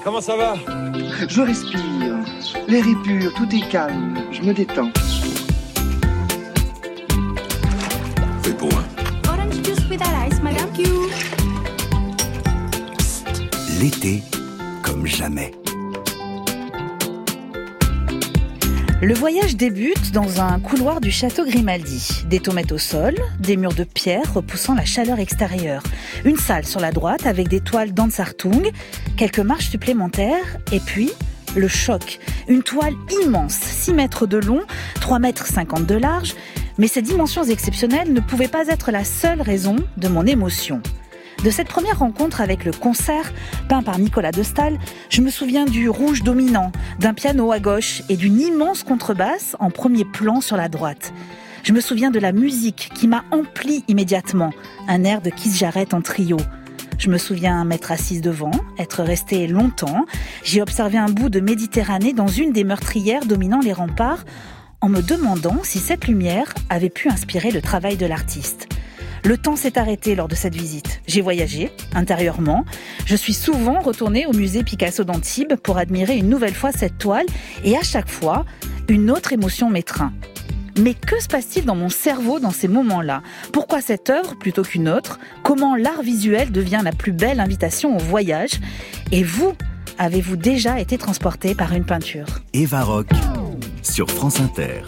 comment ça va? Je respire, l'air est pur, tout est calme, je me détends. Fais pour un. Orange juice with ice, madame. Thank you. L'été comme jamais. Le voyage débute dans un couloir du château Grimaldi. Des tomates au sol, des murs de pierre repoussant la chaleur extérieure. Une salle sur la droite avec des toiles d'Ansartung, quelques marches supplémentaires et puis le choc. Une toile immense, 6 mètres de long, 3,50 mètres de large. Mais ces dimensions exceptionnelles ne pouvaient pas être la seule raison de mon émotion. De cette première rencontre avec le concert, peint par Nicolas de Staël, je me souviens du rouge dominant, d'un piano à gauche et d'une immense contrebasse en premier plan sur la droite. Je me souviens de la musique qui m'a empli immédiatement, un air de Keith Jarrett en trio. Je me souviens m'être assise devant, être restée longtemps. J'ai observé un bout de Méditerranée dans une des meurtrières dominant les remparts, en me demandant si cette lumière avait pu inspirer le travail de l'artiste. Le temps s'est arrêté lors de cette visite. J'ai voyagé, intérieurement. Je suis souvent retournée au musée Picasso d'Antibes pour admirer une nouvelle fois cette toile et à chaque fois, une autre émotion m'étreint. Mais que se passe-t-il dans mon cerveau dans ces moments-là? Pourquoi cette œuvre plutôt qu'une autre? Comment l'art visuel devient la plus belle invitation au voyage? Et vous, avez-vous déjà été transporté par une peinture? Eva Rock sur France Inter.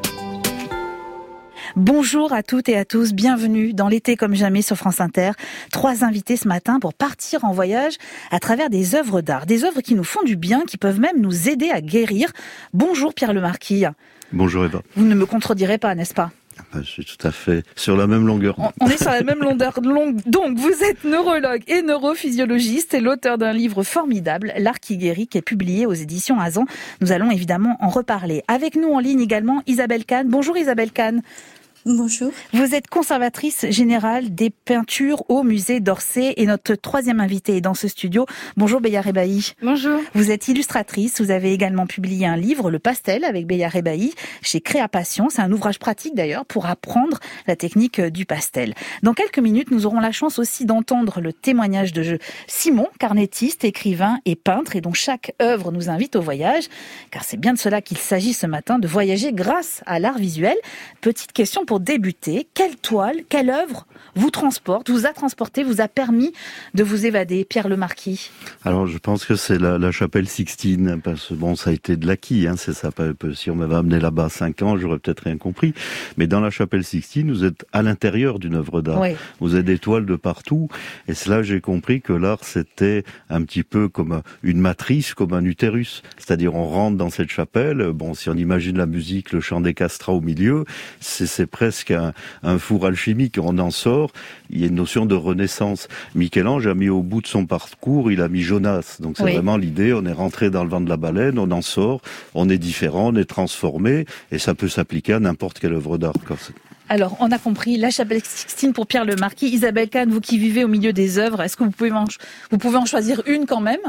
Bonjour à toutes et à tous, bienvenue dans l'été comme jamais sur France Inter. 3 invités ce matin pour partir en voyage à travers des œuvres d'art, des œuvres qui nous font du bien, qui peuvent même nous aider à guérir. Bonjour Pierre Lemarquis. Bonjour Eva. Vous ne me contredirez pas, n'est-ce pas? Je suis tout à fait sur la même longueur. On est sur la même longueur. Donc, vous êtes neurologue et neurophysiologiste et l'auteur d'un livre formidable, L'art qui guérit, qui est publié aux éditions Azan. Nous allons évidemment en reparler. Avec nous en ligne également Isabelle Kahn. Bonjour Isabelle Kahn. Bonjour. Vous êtes conservatrice générale des peintures au musée d'Orsay et notre 3e invité est dans ce studio. Bonjour Béa Rebahi. Bonjour. Vous êtes illustratrice, vous avez également publié un livre, Le Pastel, avec Béa Rebahi, chez Créapassion. C'est un ouvrage pratique d'ailleurs pour apprendre la technique du pastel. Dans quelques minutes, nous aurons la chance aussi d'entendre le témoignage de Simon, carnettiste, écrivain et peintre, et dont chaque œuvre nous invite au voyage, car c'est bien de cela qu'il s'agit ce matin, de voyager grâce à l'art visuel. Petite question pour débuter, quelle toile, quelle œuvre vous transporte, vous a transporté, vous a permis de vous évader, Pierre Lemarquis? Alors je pense que c'est la chapelle Sixtine, parce que bon, ça a été de l'acquis, c'est ça. Si on m'avait amené là-bas à 5 ans, j'aurais peut-être rien compris. Mais dans la chapelle Sixtine, vous êtes à l'intérieur d'une œuvre d'art. Oui. Vous avez des toiles de partout, et c'est là j'ai compris que l'art c'était un petit peu comme une matrice, comme un utérus. C'est-à-dire on rentre dans cette chapelle, bon, si on imagine la musique, le chant des castrats au milieu, c'est presque un four alchimique, on en sort, il y a une notion de renaissance. Michel-Ange a mis au bout de son parcours, il a mis Jonas, donc c'est vraiment l'idée, on est rentré dans le ventre de la baleine, on en sort, on est différent, on est transformé, et ça peut s'appliquer à n'importe quelle œuvre d'art. Alors, on a compris, la chapelle Sixtine pour Pierre Lemarquis. Isabelle Kahn, vous qui vivez au milieu des œuvres, est-ce que vous pouvez en choisir une quand même?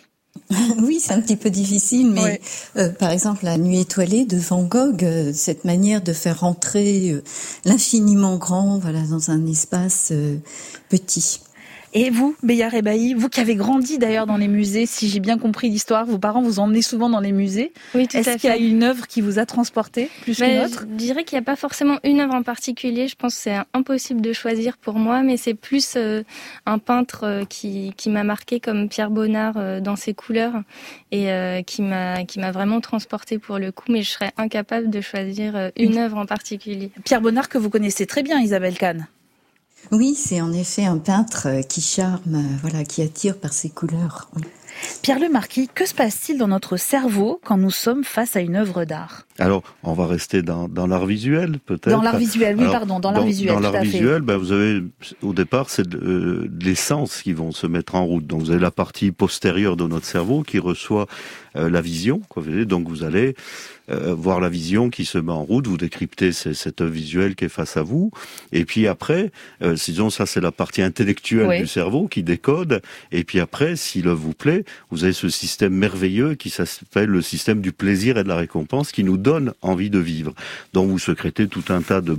Oui, c'est un petit peu difficile, mais par exemple, La Nuit étoilée de Van Gogh, cette manière de faire rentrer l'infiniment grand, voilà, dans un espace petit. Et vous, Béa Rebahi, vous qui avez grandi d'ailleurs dans les musées, si j'ai bien compris l'histoire, vos parents vous emmenaient souvent dans les musées. Oui, tout à fait. Est-ce qu'il y a une œuvre qui vous a transporté plus qu'une autre? Je dirais qu'il n'y a pas forcément une œuvre en particulier. Je pense que c'est impossible de choisir pour moi, mais c'est plus un peintre qui m'a marqué comme Pierre Bonnard dans ses couleurs et qui m'a vraiment transporté pour le coup. Mais je serais incapable de choisir une œuvre en particulier. Pierre Bonnard que vous connaissez très bien, Isabelle Kahn. Oui, c'est en effet un peintre qui charme, qui attire par ses couleurs. Pierre Lemarquis, que se passe-t-il dans notre cerveau quand nous sommes face à une œuvre d'art? Alors, on va rester dans l'art visuel, peut-être. Dans l'art visuel, oui, pardon, dans l'art visuel. Dans l'art visuel, vous avez, au départ, c'est de les sens qui vont se mettre en route. Donc, vous avez la partie postérieure de notre cerveau qui reçoit la vision. Donc, vous allez voir la vision qui se met en route, vous décryptez cette œuvre visuelle qui est face à vous. Et puis après, disons, ça c'est la partie intellectuelle du cerveau qui décode. Et puis après, si l'œuvre vous plaît, vous avez ce système merveilleux qui s'appelle le système du plaisir et de la récompense qui nous donne envie de vivre, dont vous sécrétez tout un tas de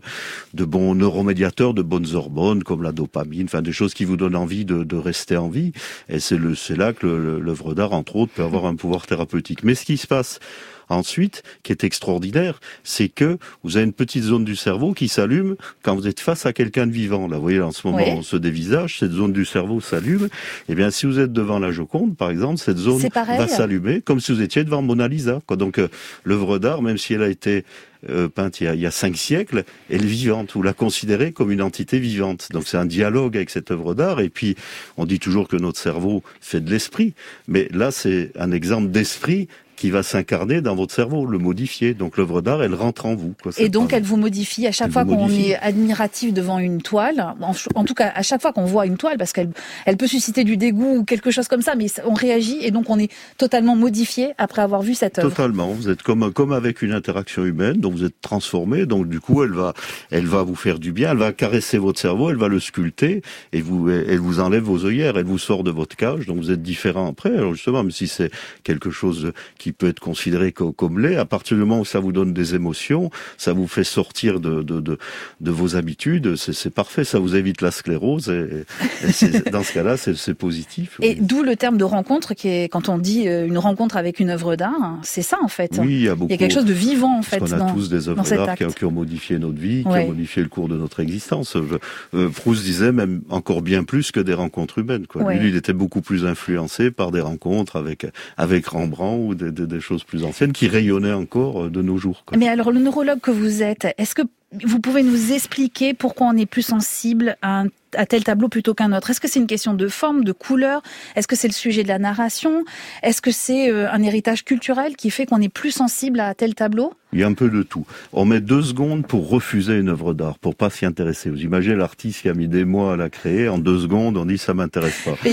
bons neuromédiateurs, de bonnes hormones comme la dopamine, enfin des choses qui vous donnent envie de rester en vie. Et c'est là que l'œuvre d'art, entre autres, peut avoir un pouvoir thérapeutique. Mais ce qui se passe ensuite, qui est extraordinaire, c'est que vous avez une petite zone du cerveau qui s'allume quand vous êtes face à quelqu'un de vivant. Là, vous voyez, en ce moment, on se dévisage, cette zone du cerveau s'allume. Eh bien, si vous êtes devant la Joconde, par exemple, cette zone va s'allumer comme si vous étiez devant Mona Lisa, quoi. Donc, l'œuvre d'art, même si elle a été peinte il y a 5 siècles, elle est vivante. Vous la considérez comme une entité vivante. Donc c'est un dialogue avec cette œuvre d'art. Et puis, on dit toujours que notre cerveau fait de l'esprit. Mais là, c'est un exemple d'esprit qui va s'incarner dans votre cerveau, le modifier. Donc l'œuvre d'art, elle rentre en vous. Quoi. Et donc elle vous modifie à chaque fois qu'on est admiratif devant une toile. En tout cas, à chaque fois qu'on voit une toile, parce qu'elle peut susciter du dégoût ou quelque chose comme ça, mais on réagit et donc on est totalement modifié après avoir vu cette œuvre. Totalement. Vous êtes comme avec une interaction humaine, donc vous êtes transformé. Donc du coup, elle va vous faire du bien. Elle va caresser votre cerveau, elle va le sculpter et elle vous enlève vos œillères, elle vous sort de votre cage. Donc vous êtes différent après. Alors justement, même si c'est quelque chose qui peut être considéré comme laid, à partir du moment où ça vous donne des émotions, ça vous fait sortir de vos habitudes, c'est parfait, ça vous évite la sclérose et dans ce cas-là, c'est positif. Et d'où le terme de rencontre qui est, quand on dit une rencontre avec une œuvre d'art, c'est ça en fait. Oui, il y a quelque chose de vivant en fait. On a tous des œuvres d'art qui ont modifié notre vie, qui ont modifié le cours de notre existence. Proust disait même encore bien plus que des rencontres humaines, quoi. Lui, il était beaucoup plus influencé par des rencontres avec Rembrandt ou des choses plus anciennes qui rayonnaient encore de nos jours, quoi. Mais alors, le neurologue que vous êtes, est-ce que vous pouvez nous expliquer pourquoi on est plus sensible à tel tableau plutôt qu'un autre? Est-ce que c'est une question de forme, de couleur? Est-ce que c'est le sujet de la narration? Est-ce que c'est un héritage culturel qui fait qu'on est plus sensible à tel tableau? Il y a un peu de tout. On met 2 secondes pour refuser une œuvre d'art, pour pas s'y intéresser. Vous imaginez l'artiste qui a mis des mois à la créer, en 2 secondes, on dit ça m'intéresse pas. Mais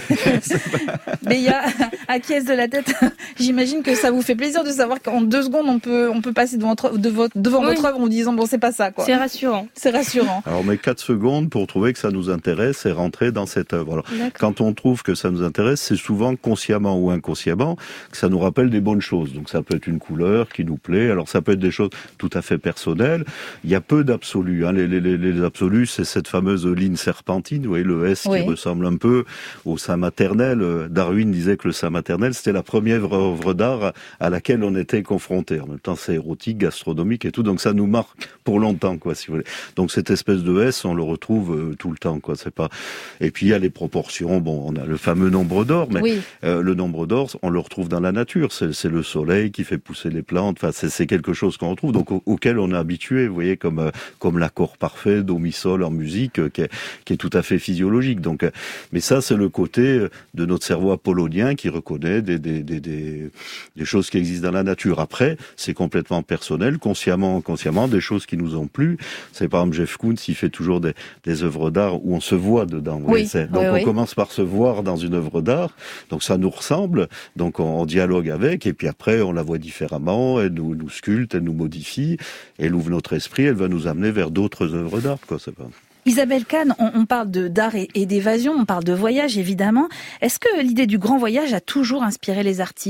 il y a acquiesce de la tête. J'imagine que ça vous fait plaisir de savoir qu'en 2 secondes on peut passer devant votre œuvre en disant bon c'est pas ça, quoi. C'est rassurant. C'est rassurant. Alors on met 4 secondes pour trouver que ça nous intéresse et rentrer dans cette œuvre. Alors, quand on trouve que ça nous intéresse, c'est souvent consciemment ou inconsciemment que ça nous rappelle des bonnes choses. Donc ça peut être une couleur qui nous plaît. Alors ça peut être des choses tout à fait personnelles. Il y a peu d'absolus. Hein. Les absolus, c'est cette fameuse ligne serpentine, vous voyez, le S qui ressemble un peu au sein maternel. Darwin disait que le sein maternel, c'était la première œuvre d'art à laquelle on était confronté. En même temps, c'est érotique, gastronomique et tout. Donc ça nous marque pour longtemps, quoi, si vous voulez. Donc cette espèce de S, on le retrouve tout le temps, quoi. C'est pas. Et puis il y a les proportions. Bon, on a le fameux nombre d'or, mais le nombre d'or, on le retrouve dans la nature. C'est le soleil qui fait pousser les plantes. Enfin, c'est quelque chose qu'on retrouve, donc auquel on est habitué. Vous voyez, comme l'accord parfait, do mi sol en musique, qui est tout à fait physiologique. Donc, mais ça, c'est le côté de notre cerveau apollonien qui reconnaît des choses qui existent dans la nature. Après, c'est complètement personnel, consciemment, inconsciemment, des choses qui nous ont plu. C'est par exemple Jeff Koons, il fait toujours des œuvres d'art où on se voit dedans. On commence par se voir dans une œuvre d'art, donc ça nous ressemble, donc on dialogue avec, et puis après on la voit différemment, elle nous sculpte, elle nous modifie, elle ouvre notre esprit, elle va nous amener vers d'autres œuvres d'art, quoi. C'est pas... Isabelle Kahn, on parle d'art et d'évasion, on parle de voyage évidemment. Est-ce que l'idée du grand voyage a toujours inspiré les artistes ?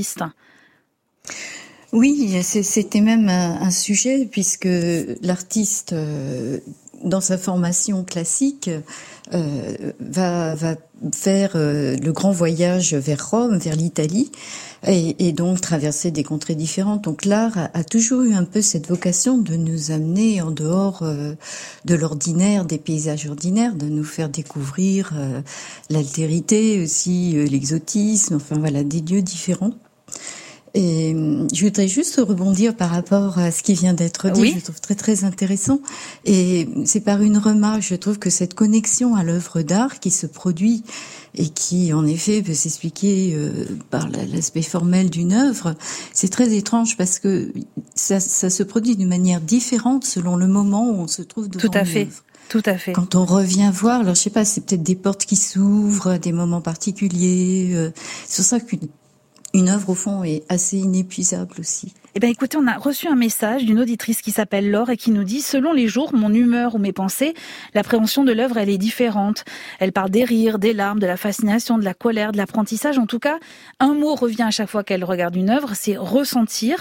Oui, c'était même un sujet, puisque l'artiste, dans sa formation classique, va faire le grand voyage vers Rome, vers l'Italie, et donc traverser des contrées différentes. Donc l'art a toujours eu un peu cette vocation de nous amener en dehors de l'ordinaire, des paysages ordinaires, de nous faire découvrir l'altérité, aussi l'exotisme, enfin voilà, des lieux différents. Et je voudrais juste rebondir par rapport à ce qui vient d'être dit, je trouve très très intéressant. Et c'est par une remarque, je trouve que cette connexion à l'œuvre d'art qui se produit et qui en effet peut s'expliquer par l'aspect formel d'une œuvre, c'est très étrange parce que ça se produit d'une manière différente selon le moment où on se trouve devant l'œuvre. Tout à fait. Quand on revient voir, alors je sais pas, c'est peut-être des portes qui s'ouvrent à des moments particuliers. C'est pour ça qu'une œuvre, au fond, est assez inépuisable aussi. Eh bien, écoutez, on a reçu un message d'une auditrice qui s'appelle Laure et qui nous dit « Selon les jours, mon humeur ou mes pensées, l'appréhension de l'œuvre, elle est différente. Elle parle des rires, des larmes, de la fascination, de la colère, de l'apprentissage. En tout cas, un mot revient à chaque fois qu'elle regarde une œuvre, c'est ressentir. »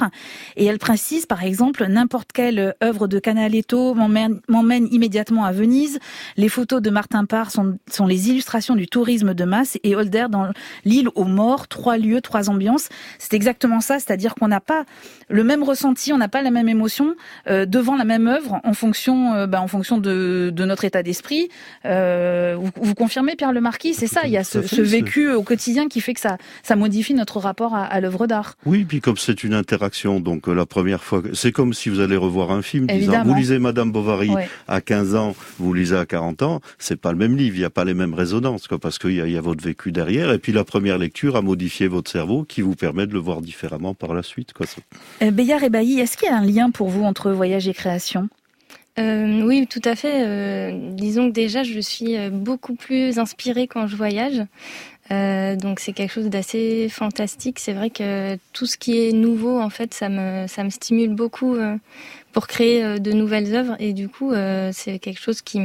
Et elle précise, par exemple, n'importe quelle œuvre de Canaletto m'emmène immédiatement à Venise. Les photos de Martin Parr sont les illustrations du tourisme de masse et Holder dans L'île aux morts, 3 lieux, 3 ambiances. C'est exactement ça, c'est-à-dire qu'on n'a pas le même ressenti, on n'a pas la même émotion devant la même œuvre en fonction de notre état d'esprit. Vous confirmez, Pierre Le Marquis, c'est ça, il y a ce vécu au quotidien qui fait que ça modifie notre rapport à l'œuvre d'art. Oui, puis comme c'est une interaction, donc la première fois, c'est comme si vous allez revoir un film, disant, vous lisez Madame Bovary à 15 ans, vous lisez à 40 ans, c'est pas le même livre, il n'y a pas les mêmes résonances, quoi, parce qu'il y a votre vécu derrière, et puis la première lecture a modifié votre cerveau qui vous permet de le voir différemment par la suite, quoi. Béillard et Bailly, est-ce qu'il y a un lien pour vous entre voyage et création ? Oui, tout à fait. Disons que déjà, je suis beaucoup plus inspirée quand je voyage. Donc c'est quelque chose d'assez fantastique. C'est vrai que tout ce qui est nouveau, en fait, ça me stimule beaucoup pour créer de nouvelles œuvres. Et du coup, c'est quelque chose qui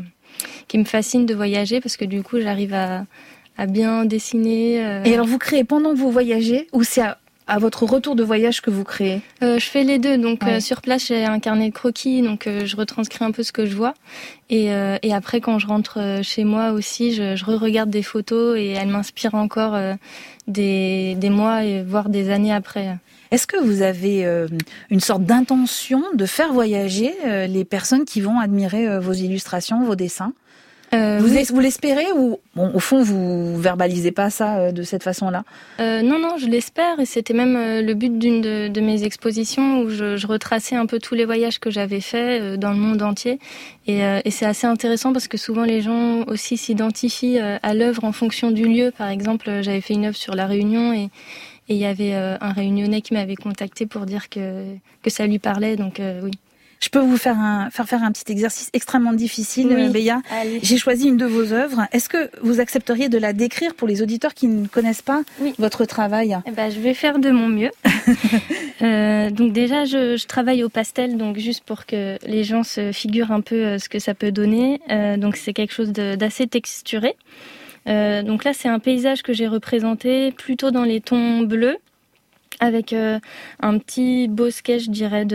me fascine de voyager parce que du coup, j'arrive à bien dessiner. Et alors, vous créez pendant que vous voyagez ou c'est à votre retour de voyage que vous créez? Je fais les deux. Donc sur place, j'ai un carnet de croquis, donc je retranscris un peu ce que je vois. Et après, quand je rentre chez moi aussi, je re-regarde des photos et elles m'inspirent encore des mois et voire des années après. Est-ce que vous avez une sorte d'intention de faire voyager les personnes qui vont admirer vos illustrations, vos dessins? Vous l'espérez ou au fond vous verbalisez pas ça de cette façon-là? Non, je l'espère et c'était même le but d'une de mes expositions où je retraçais un peu tous les voyages que j'avais faits dans le monde entier et c'est assez intéressant parce que souvent les gens aussi s'identifient à l'œuvre en fonction du lieu. Par exemple, j'avais fait une œuvre sur La Réunion et il y avait un Réunionnais qui m'avait contacté pour dire que ça lui parlait, donc oui. Je peux vous faire un petit exercice extrêmement difficile, Béa. J'ai choisi une de vos œuvres. Est-ce que vous accepteriez de la décrire pour les auditeurs qui ne connaissent pas votre travail? Je vais faire de mon mieux. Donc déjà, je travaille au pastel, donc juste pour que les gens se figurent un peu ce que ça peut donner. Donc c'est quelque chose d'assez texturé. Donc là, c'est un paysage que j'ai représenté plutôt dans les tons bleus, avec un petit bosquet, je dirais,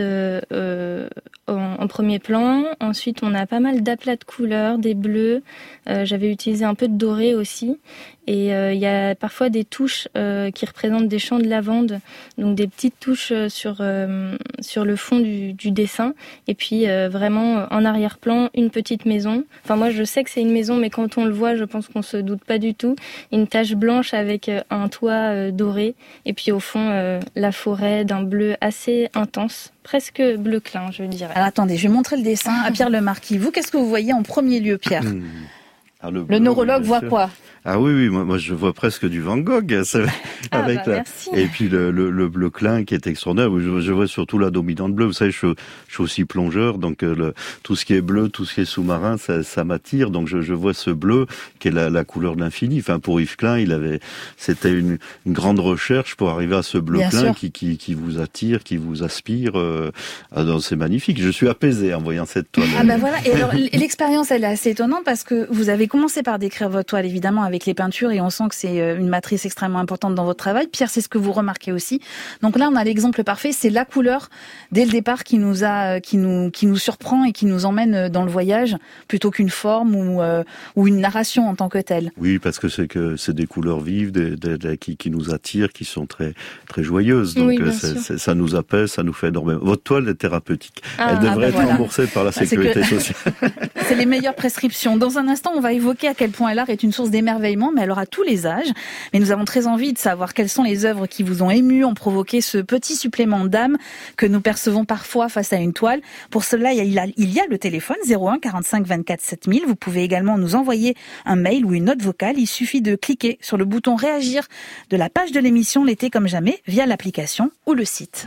en premier plan. Ensuite, on a pas mal d'aplats de couleurs, des bleus. J'avais utilisé un peu de doré aussi. Et il y a parfois des touches qui représentent des champs de lavande, donc des petites touches sur le fond du dessin. Et puis vraiment en arrière-plan, une petite maison. Enfin moi je sais que c'est une maison, mais quand on le voit, je pense qu'on se doute pas du tout. Une tache blanche avec un toit doré. Et puis au fond la forêt d'un bleu assez intense, presque bleu clin, je dirais. Alors attendez, je vais montrer le dessin à Pierre Le Marquis. Vous, qu'est-ce que vous voyez en premier lieu, Pierre? Le neurologue voit quoi? Ah oui, moi je vois presque du Van Gogh avec merci. Et puis le bleu clin qui est extraordinaire. Je vois surtout la dominante bleue. Vous savez, je suis aussi plongeur, donc tout ce qui est bleu, tout ce qui est sous-marin, ça m'attire. Donc je vois ce bleu qui est la couleur de l'infini. Enfin pour Yves Klein, c'était une grande recherche pour arriver à ce bleu clin qui vous attire, qui vous aspire. C'est magnifique. Je suis apaisé en voyant cette toile. Ah voilà. Et alors l'expérience, elle est assez étonnante parce que vous avez commencé par décrire votre toile évidemment avec les peintures et on sent que c'est une matrice extrêmement importante dans votre travail. Pierre, c'est ce que vous remarquez aussi. Donc là, on a l'exemple parfait, c'est la couleur dès le départ qui nous surprend et qui nous emmène dans le voyage plutôt qu'une forme ou une narration en tant que telle. Oui, parce que c'est des couleurs vives, qui nous attirent, qui sont très très joyeuses. Donc ça nous apaise, ça nous fait énormément. Votre toile est thérapeutique. Elle devrait être remboursée par la sécurité sociale. C'est les meilleures prescriptions. Dans un instant, on va évoquer à quel point l'art est une source d'émerveillement, mais alors à tous les âges. Mais nous avons très envie de savoir quelles sont les œuvres qui vous ont ému, ont provoqué ce petit supplément d'âme que nous percevons parfois face à une toile. Pour cela, il y a le téléphone 01 45 24 7000. Vous pouvez également nous envoyer un mail ou une note vocale. Il suffit de cliquer sur le bouton réagir de la page de l'émission L'été comme jamais via l'application ou le site.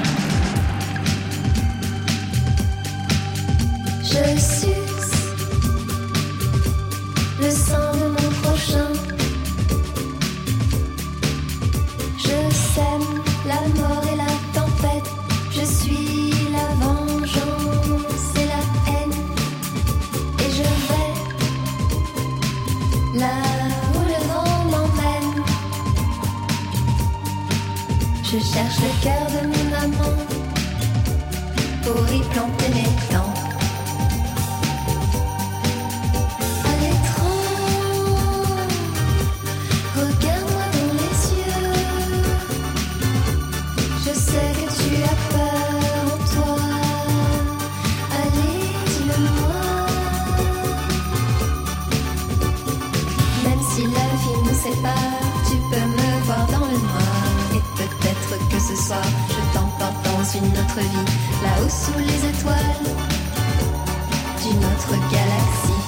Je suce le sang de mon prochain. Je sème la mort et la tempête. Je cherche le cœur de mon amant pour y planter mes plans. À l'étrange, regarde-moi dans les yeux. Je sais que tu as peur en toi. Allez, dis-le-moi. Même si la vie nous sépare, tu peux me voir dans le noir. Et peut-être que ce soir, je t'emporte dans une autre vie, là-haut sous les étoiles d'une autre galaxie.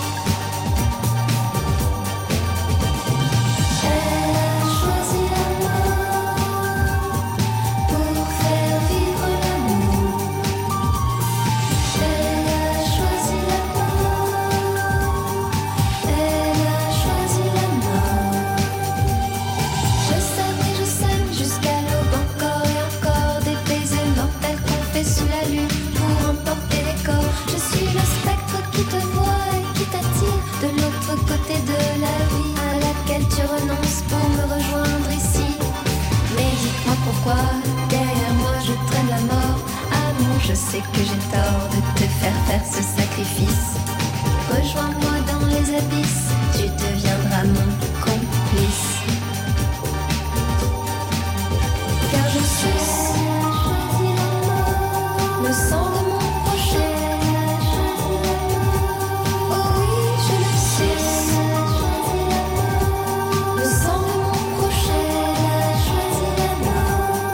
Elle a choisi la mort pour faire vivre l'amour. Elle a choisi la mort. Elle a choisi la mort. Je sème jusqu'à l'aube, encore et encore des baisers mortels qu'on fait sous la lune pour emporter les corps. Je suis le spectre qui te voit et qui t'attire de l'autre côté de la vie à laquelle tu renonces pour me rejoindre ici. Mais dites-moi pourquoi derrière moi je traîne la mort. Amour, je sais que j'ai tort de te faire ce sacrifice. Rejoins-moi dans les abysses, tu deviendras mon complice. Car je suis le sang de mon prochain. Oh oui, je le suis. Le sang de mon prochain. Elle a choisi la mort.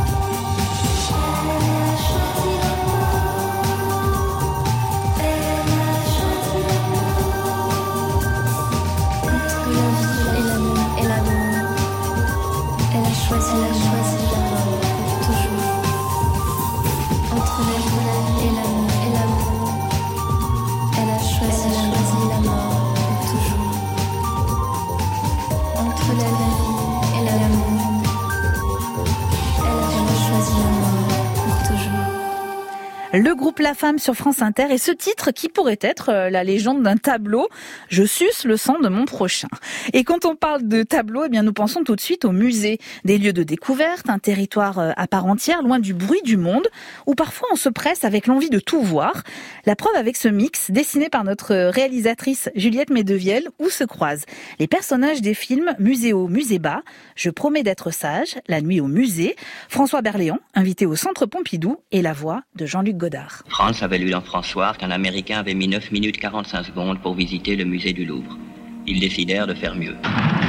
Elle a choisi la mort. Elle a choisi la mort. Entre la vie et l'amour, elle a choisi la mort pour toujours. Entre la vie et l'amour, elle a choisi la mort pour toujours. Entre la vie et l'amour, elle a choisi la mort pour toujours. Le groupe La Femme sur France Inter et ce titre qui pourrait être la légende d'un tableau, je suce le sang de mon prochain. Et quand on parle de tableau, eh bien nous pensons tout de suite au musée, des lieux de découverte, un territoire à part entière, loin du bruit du monde, où parfois on se presse avec l'envie de tout voir. La preuve avec ce mix dessiné par notre réalisatrice Juliette Medevielle, où se croisent les personnages des films Musée haut, musée bas, Je promets d'être sage, La nuit au musée, François Berléand, invité au Centre Pompidou, et la voix de Jean-Luc Godard. Franz avait lu dans François qu'un Américain avait mis 9 minutes 45 secondes pour visiter le musée du Louvre. Ils décidèrent de faire mieux.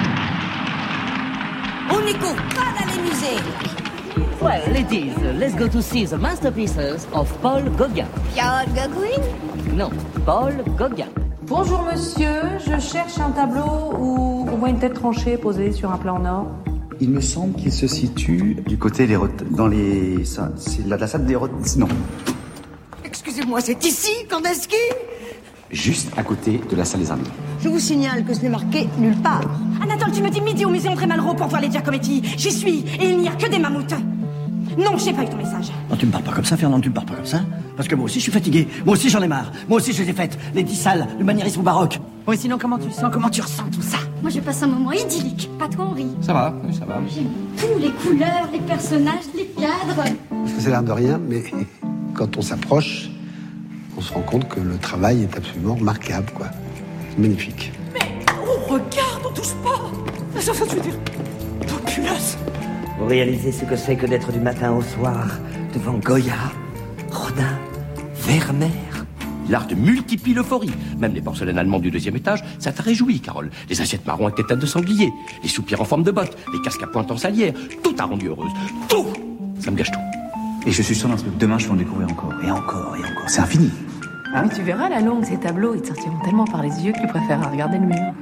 On n'y court pas dans les musées. Well, ladies, let's go to see the masterpieces of Paul Gauguin. Paul Gauguin? Non, Paul Gauguin. Bonjour monsieur, je cherche un tableau où on voit une tête tranchée posée sur un plat en or. Il me semble qu'il se situe du côté dans les... C'est la salle des... Non. Excusez-moi, c'est ici, Kandinsky? Juste à côté de la salle des Armées. Je vous signale que ce n'est marqué nulle part. Anatole, tu me dis midi au musée André Malraux pour voir les Giacometti. J'y suis, et il n'y a que des mammouths. Non, j'ai pas eu ton message. Non, tu me parles pas comme ça, Fernand, tu me parles pas comme ça. Parce que moi aussi, je suis fatigué. Moi aussi, j'en ai marre. Moi aussi, je les ai faites. Les 10 salles, le maniérisme baroque. Oui, sinon, comment tu sens, comment tu ressens tout ça? Moi, je passe un moment idyllique. Pas toi, Henri. Ça va, oui, ça va. J'aime tout, les couleurs, les personnages, les cadres. Parce que ça a l'air de rien, mais quand on s'approche, on se rend compte que le travail est absolument remarquable, quoi. C'est magnifique. Mais on regarde, on touche pas. Ça veut dire populace. Vous réalisez ce que c'est que d'être du matin au soir devant Goya, Rodin, Vermeer. L'art de multiplie l'euphorie. Même les porcelaines allemandes du 2e étage, ça t'a réjoui, Carole. Les assiettes marron avec des têtes de sanglier, les soupirs en forme de bottes, les casques à pointe en salière, tout t'a rendu heureuse. Tout. Ça me gâche tout. Et je suis sûr d'un truc, demain je vais en découvrir encore, et encore, et encore. C'est infini. Ah oui, tu verras, la longue, ces tableaux, ils te sortiront tellement par les yeux que tu préféreras regarder le mur.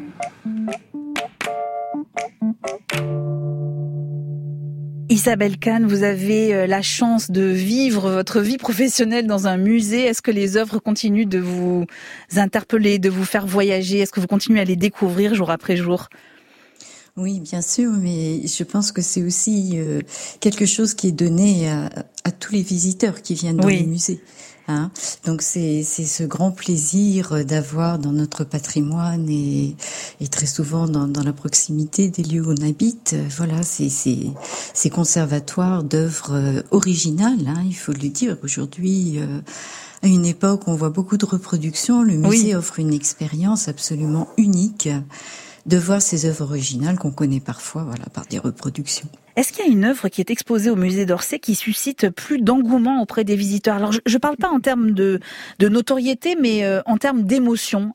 Isabelle Kahn, vous avez la chance de vivre votre vie professionnelle dans un musée. Est-ce que les œuvres continuent de vous interpeller, de vous faire voyager? Est-ce que vous continuez à les découvrir jour après jour? Oui, bien sûr, mais je pense que c'est aussi quelque chose qui est donné à tous les visiteurs qui viennent dans les musées. Hein. Donc c'est ce grand plaisir d'avoir dans notre patrimoine et très souvent dans la proximité des lieux où on habite, voilà, ces conservatoires d'œuvres originales, hein, il faut le dire. Aujourd'hui, à une époque où on voit beaucoup de reproductions, le musée offre une expérience absolument unique de voir ces œuvres originales qu'on connaît parfois, voilà, par des reproductions. Est-ce qu'il y a une œuvre qui est exposée au musée d'Orsay qui suscite plus d'engouement auprès des visiteurs? Alors, je ne parle pas en termes de notoriété, mais en termes d'émotion.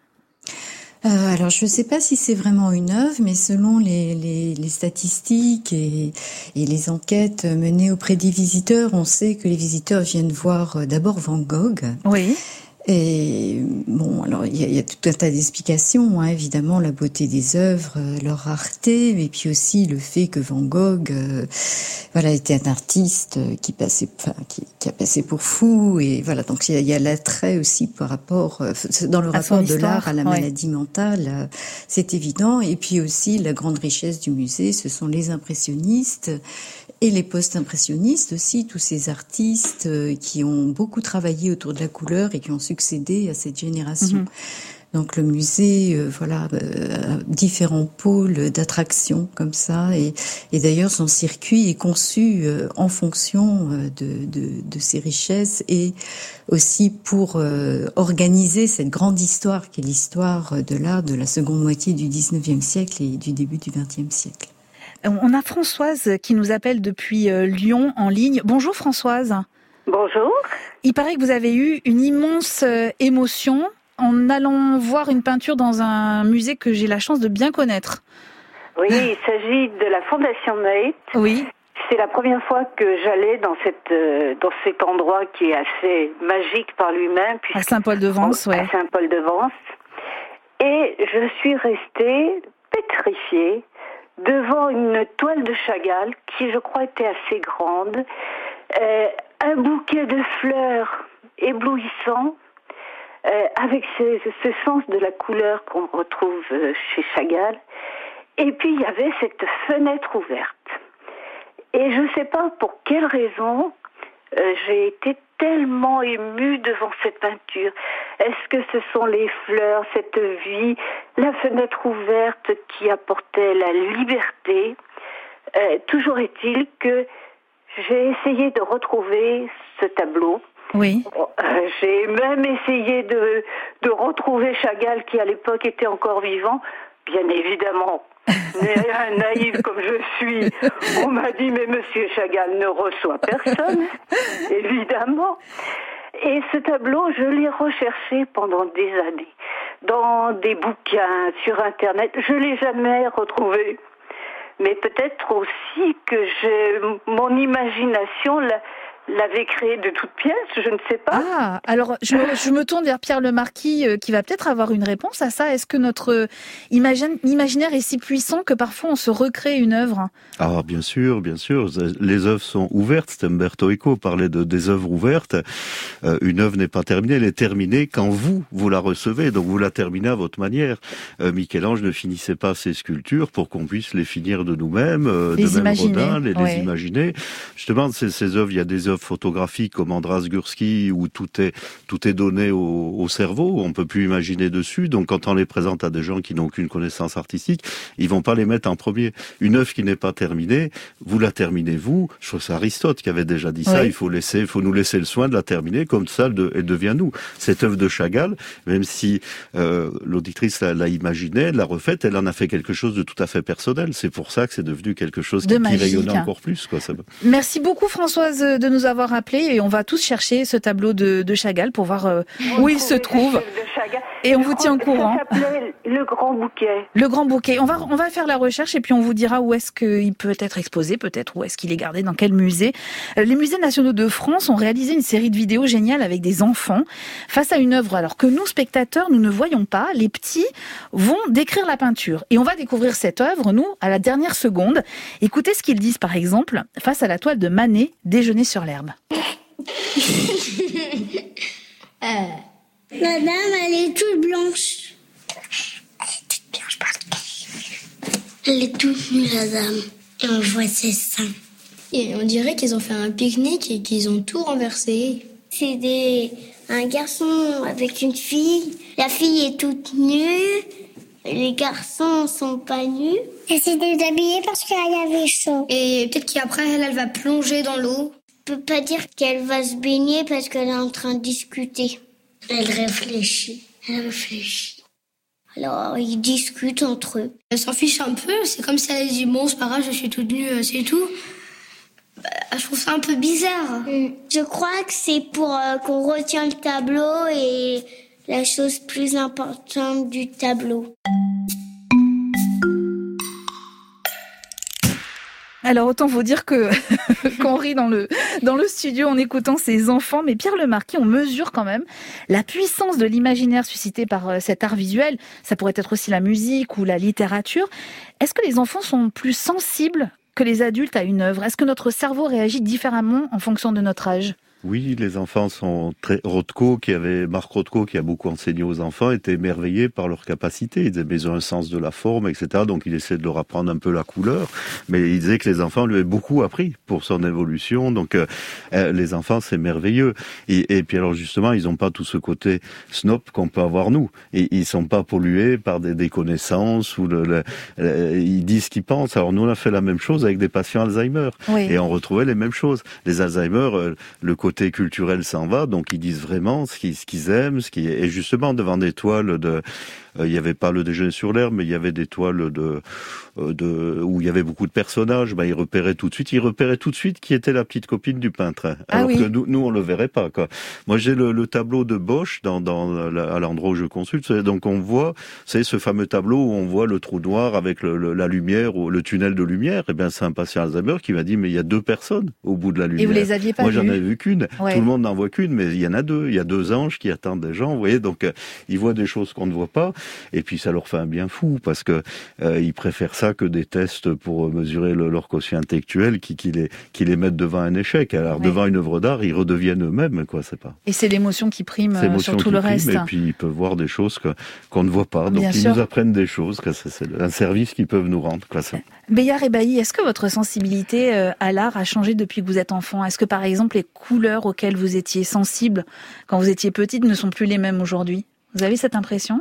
Alors, je ne sais pas si c'est vraiment une œuvre, mais selon les statistiques et les enquêtes menées auprès des visiteurs, on sait que les visiteurs viennent voir d'abord Van Gogh. Oui. Et bon, alors il y a tout un tas d'explications, hein, évidemment la beauté des œuvres, leur rareté, mais puis aussi le fait que Van Gogh, voilà, était un artiste qui a passé pour fou, et voilà, donc il y a l'attrait aussi par rapport dans le rapport de l'art à la maladie mentale, c'est évident, et puis aussi la grande richesse du musée, ce sont les impressionnistes. Et les post-impressionnistes aussi, tous ces artistes qui ont beaucoup travaillé autour de la couleur et qui ont succédé à cette génération. Donc le musée, voilà, a différents pôles d'attraction comme ça, et d'ailleurs son circuit est conçu en fonction de ces richesses et aussi pour organiser cette grande histoire qui est l'histoire de l'art de la seconde moitié du 19e siècle et du début du 20e siècle. On a Françoise qui nous appelle depuis Lyon en ligne. Bonjour Françoise. Bonjour. Il paraît que vous avez eu une immense émotion en allant voir une peinture dans un musée que j'ai la chance de bien connaître. Oui, il s'agit de la Fondation Mayt. Oui. C'est la première fois que j'allais dans cet endroit qui est assez magique par lui-même. À Saint-Paul-de-Vence, oui. À Saint-Paul-de-Vence. Et je suis restée pétrifiée devant une toile de Chagall qui, je crois, était assez grande, un bouquet de fleurs éblouissant, avec ce sens de la couleur qu'on retrouve chez Chagall. Et puis, il y avait cette fenêtre ouverte. Et je ne sais pas pour quelle raison, j'ai été tellement émue devant cette peinture. Est-ce que ce sont les fleurs, cette vie, la fenêtre ouverte qui apportait la liberté? Toujours est-il que j'ai essayé de retrouver ce tableau. Oui. J'ai même essayé de retrouver Chagall qui à l'époque était encore vivant. Bien évidemment, naïve comme je suis, on m'a dit mais Monsieur Chagall ne reçoit personne, évidemment. Et ce tableau, je l'ai recherché pendant des années, dans des bouquins, sur Internet. Je l'ai jamais retrouvé. Mais peut-être aussi que mon imagination l'avait créé de toutes pièces, je ne sais pas. Ah, alors je me tourne vers Pierre Lemarquis qui va peut-être avoir une réponse à ça. Est-ce que notre imaginaire est si puissant que parfois on se recrée une œuvre? Ah, bien sûr, bien sûr. Les œuvres sont ouvertes. C'était Umberto Eco parlait des œuvres ouvertes. Une œuvre n'est pas terminée, elle est terminée quand vous la recevez. Donc vous la terminez à votre manière. Michel-Ange ne finissait pas ses sculptures pour qu'on puisse les finir de nous-mêmes, de même Rodin, les imaginer. Justement, ces œuvres, il y a des œuvres photographiques comme András Gursky où tout est donné au cerveau, on peut plus imaginer dessus. Donc quand on les présente à des gens qui n'ont aucune connaissance artistique, ils vont pas les mettre en premier. Une œuvre qui n'est pas terminée, vous la terminez vous. Je trouve que c'est Aristote qui avait déjà dit ça. Il faut nous laisser le soin de la terminer, comme ça elle devient nous. Cette œuvre de Chagall, même si l'auditrice l'a imaginée, elle l'a refaite, elle en a fait quelque chose de tout à fait personnel. C'est pour ça que c'est devenu quelque chose qui rayonnait encore plus, quoi. Merci beaucoup Françoise de nous avoir appelé et on va tous chercher ce tableau de Chagall pour voir où il se trouve. Et on vous tient au courant. Ça s'appelait Le Grand Bouquet. Le Grand Bouquet. On va faire la recherche et puis on vous dira où est-ce qu'il peut être exposé, peut-être où est-ce qu'il est gardé, dans quel musée. Les musées nationaux de France ont réalisé une série de vidéos géniales avec des enfants face à une œuvre alors que nous, spectateurs, nous ne voyons pas. Les petits vont décrire la peinture et on va découvrir cette œuvre, nous, à la dernière seconde. Écoutez ce qu'ils disent, par exemple, face à la toile de Manet, Déjeuner sur l'herbe. Madame, elle est toute blanche. Elle est toute blanche partout. Elle est toute nue, la dame. Et on voit ses seins. Et on dirait qu'ils ont fait un pique-nique et qu'ils ont tout renversé. C'est un garçon avec une fille. La fille est toute nue. Les garçons sont pas nus. Elle s'est déshabillée parce qu'il y avait chaud. Et peut-être qu'après, elle va plonger dans l'eau. Je peux pas dire qu'elle va se baigner parce qu'elle est en train de discuter. Elle réfléchit. Alors, ils discutent entre eux. Elle s'en fiche un peu. C'est comme si elle dit, bon, c'est pas grave, je suis toute nue, c'est tout. Je trouve ça un peu bizarre. Je crois que c'est pour qu'on retient le tableau et la chose plus importante du tableau. Alors autant vous dire que qu'on rit dans le studio en écoutant ces enfants, mais Pierre Lemarquis, on mesure quand même la puissance de l'imaginaire suscité par cet art visuel. Ça pourrait être aussi la musique ou la littérature. Est-ce que les enfants sont plus sensibles que les adultes à une œuvre? Est-ce que notre cerveau réagit différemment en fonction de notre âge? Oui, les enfants sont très... Marc Rothko, qui a beaucoup enseigné aux enfants, était émerveillé par leur capacité. Il disait, mais ils ont un sens de la forme, etc. Donc il essaie de leur apprendre un peu la couleur. Mais il disait que les enfants lui avaient beaucoup appris pour son évolution. Donc les enfants, c'est merveilleux. Et puis alors justement, ils n'ont pas tout ce côté snob qu'on peut avoir nous. Et ils sont pas pollués par des connaissances ou ils disent ce qu'ils pensent. Alors nous, on a fait la même chose avec des patients Alzheimer. Oui. Et on retrouvait les mêmes choses. Les Alzheimer, le côté culturel s'en va, donc ils disent vraiment ce qu'ils aiment, et justement devant des toiles il n'y avait pas le déjeuner sur l'herbe, mais il y avait des toiles où il y avait beaucoup de personnages. Ils repéraient tout de suite qui était la petite copine du peintre. Alors que nous on le verrait pas, quoi. Moi j'ai le tableau de Bosch à l'endroit où je consulte. Donc on voit, c'est ce fameux tableau où on voit le trou noir avec la lumière ou le tunnel de lumière. Eh bien c'est un patient Alzheimer qui m'a dit, mais il y a 2 personnes au bout de la lumière. Et vous les aviez pas Moi vues? j'en avais vu qu'une. Ouais. Tout le monde n'en voit qu'une, mais il y en a 2. Il y a 2 anges qui attendent des gens. Vous voyez, donc ils voient des choses qu'on ne voit pas. Et puis ça leur fait un bien fou parce que ils préfèrent ça que des tests pour mesurer leur quotient intellectuel qui les mettent devant un échec. Alors devant une œuvre d'art, ils redeviennent eux-mêmes, quoi. C'est pas. Et c'est l'émotion qui prime sur tout le reste. Et puis ils peuvent voir des choses qu'on ne voit pas. Donc ils nous apprennent des choses. C'est un service qu'ils peuvent nous rendre, quoi. Béyard et Bailly, est-ce que votre sensibilité à l'art a changé depuis que vous êtes enfant? Est-ce que par exemple les couleurs auxquelles vous étiez sensible quand vous étiez petite ne sont plus les mêmes aujourd'hui? Vous avez cette impression?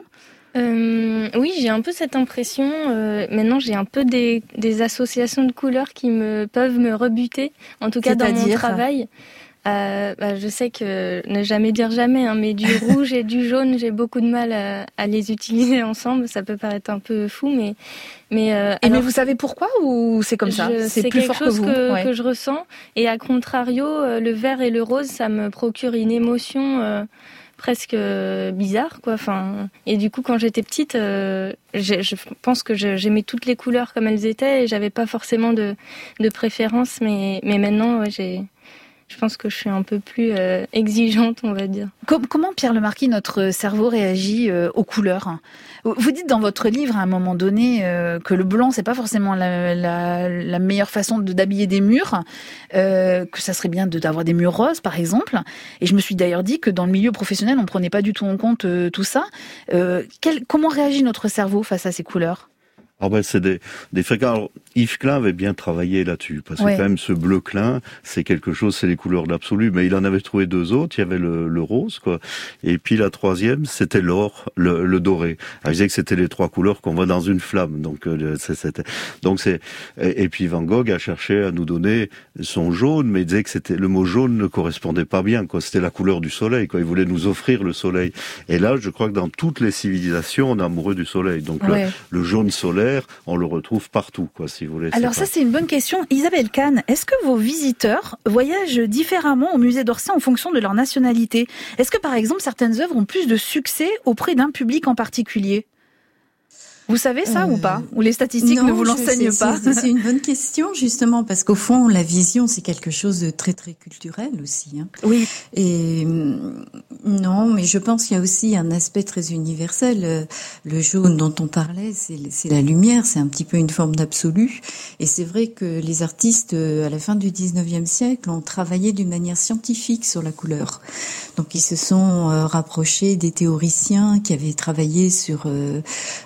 Oui, j'ai un peu cette impression. Maintenant, j'ai un peu des associations de couleurs qui peuvent me rebuter, en tout cas dans mon travail. Je sais que ne jamais dire jamais, hein, mais du rouge et du jaune, j'ai beaucoup de mal à les utiliser ensemble. Ça peut paraître un peu fou, mais mais vous savez pourquoi ou c'est comme ça? C'est plus fort que vous. Que je ressens. Et à contrario, le vert et le rose, ça me procure une émotion presque bizarre, quoi. Enfin, et du coup, quand j'étais petite, je pense que j'aimais toutes les couleurs comme elles étaient et j'avais pas forcément de préférence, mais maintenant, je pense que je suis un peu plus exigeante, on va dire. Comment, Pierre Lemarquis, notre cerveau réagit aux couleurs? Vous dites dans votre livre, à un moment donné, que le blanc, c'est pas forcément la meilleure façon d'habiller des murs, que ça serait bien d'avoir des murs roses, par exemple. Et je me suis d'ailleurs dit que dans le milieu professionnel, on prenait pas du tout en compte tout ça. Comment réagit notre cerveau face à ces couleurs? C'est des fréquences. Alors, Yves Klein avait bien travaillé là-dessus, parce que quand même ce bleu Klein, c'est quelque chose, c'est les couleurs de l'absolu, mais il en avait trouvé 2 autres, il y avait le rose, quoi, et puis la 3e, c'était l'or, le doré. Alors, il disait que c'était les 3 couleurs qu'on voit dans une flamme, donc et puis Van Gogh a cherché à nous donner son jaune, mais il disait que le mot jaune ne correspondait pas bien, quoi, c'était la couleur du soleil, quoi, il voulait nous offrir le soleil. Et là, je crois que dans toutes les civilisations, on est amoureux du soleil, donc le jaune solaire, on le retrouve partout, quoi, si vous voulez. Alors ça, c'est une bonne question. Isabelle Kahn, est-ce que vos visiteurs voyagent différemment au musée d'Orsay en fonction de leur nationalité? Est-ce que, par exemple, certaines œuvres ont plus de succès auprès d'un public en particulier? Vous savez ça ou pas? Ou les statistiques ne vous l'enseignent pas? C'est une bonne question, justement, parce qu'au fond, la vision, c'est quelque chose de très, très culturel aussi. Hein. Oui. Et non, mais je pense qu'il y a aussi un aspect très universel. Le jaune dont on parlait, c'est la lumière, c'est un petit peu une forme d'absolu. Et c'est vrai que les artistes, à la fin du 19e siècle, ont travaillé d'une manière scientifique sur la couleur. Donc, ils se sont rapprochés des théoriciens qui avaient travaillé sur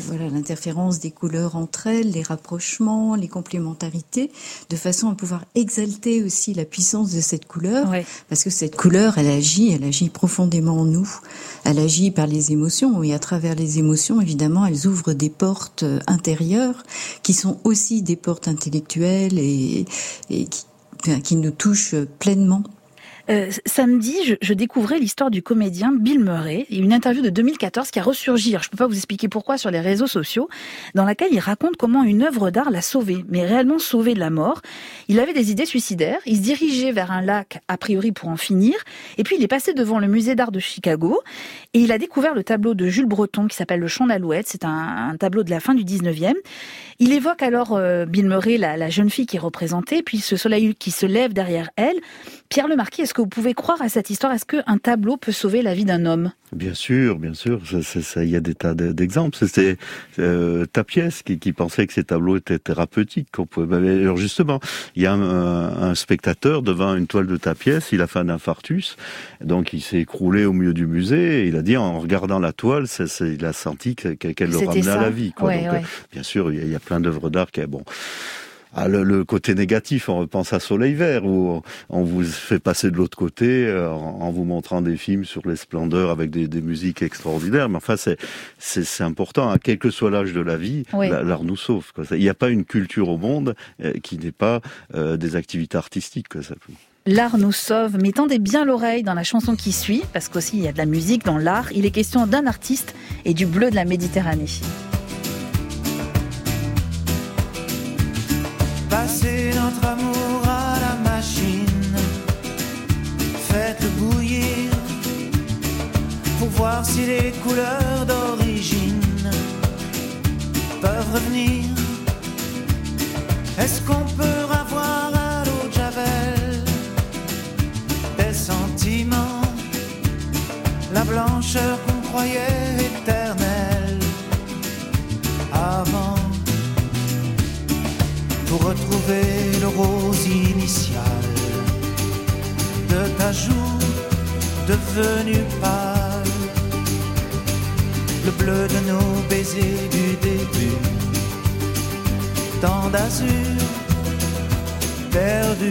voilà, l'interférence des couleurs entre elles, les rapprochements, les complémentarités, de façon à pouvoir exalter aussi la puissance de cette couleur, parce que cette couleur, elle agit profondément en nous. Elle agit par les émotions, et à travers les émotions, évidemment, elles ouvrent des portes intérieures qui sont aussi des portes intellectuelles et qui nous touchent pleinement. Samedi, je découvrais l'histoire du comédien Bill Murray, une interview de 2014 qui a ressurgi, je ne peux pas vous expliquer pourquoi, sur les réseaux sociaux, dans laquelle il raconte comment une œuvre d'art l'a sauvé, mais réellement sauvé de la mort. Il avait des idées suicidaires, il se dirigeait vers un lac, a priori pour en finir, et puis il est passé devant le musée d'art de Chicago, et il a découvert le tableau de Jules Breton qui s'appelle Le Chant d'Alouette, c'est un tableau de la fin du 19e. Il évoque alors Bill Murray, la jeune fille qui est représentée, puis ce soleil qui se lève derrière elle. Pierre Lemarquis, est-ce que vous pouvez croire à cette histoire? Est-ce qu'un tableau peut sauver la vie d'un homme? Bien sûr. Il y a des tas d'exemples. C'était Tapiès qui pensait que ces tableaux étaient thérapeutiques. Alors justement, il y a un spectateur devant une toile de Tapiès, il a fait un infarctus, donc il s'est écroulé au milieu du musée, et il a dit, en regardant la toile, il a senti qu'elle le ramenait à la vie. Bien sûr, il y a plein d'œuvres d'art qui le côté négatif, on repense à Soleil Vert, où on vous fait passer de l'autre côté en vous montrant des films sur les splendeurs avec des musiques extraordinaires. Mais enfin, c'est important, hein. Quel que soit l'âge de la vie, l'art nous sauve. Il n'y a pas une culture au monde qui n'ait pas des activités artistiques. L'art nous sauve, mais tendez bien l'oreille dans la chanson qui suit, parce qu'aussi il y a de la musique dans l'art. Il est question d'un artiste et du bleu de la Méditerranée. Passez notre amour à la machine, faites-le bouillir pour voir si les couleurs d'origine peuvent revenir. Est-ce qu'on peut avoir à l'eau de Javel des sentiments, la blancheur qu'on croyait éternelle avant? Pour retrouver le rose initial de ta joue devenue pâle, le bleu de nos baisers du début, tant d'azur perdu.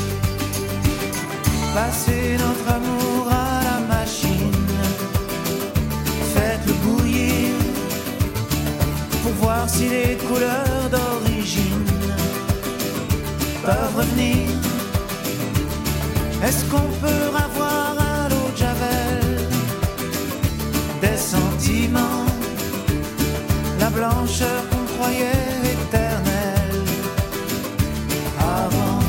Passez notre amour à la machine, faites-le bouillir pour voir si les couleurs d'origine peuvent revenir. Est-ce qu'on peut avoir à l'eau de Javel des sentiments, la blancheur qu'on croyait éternelle avant?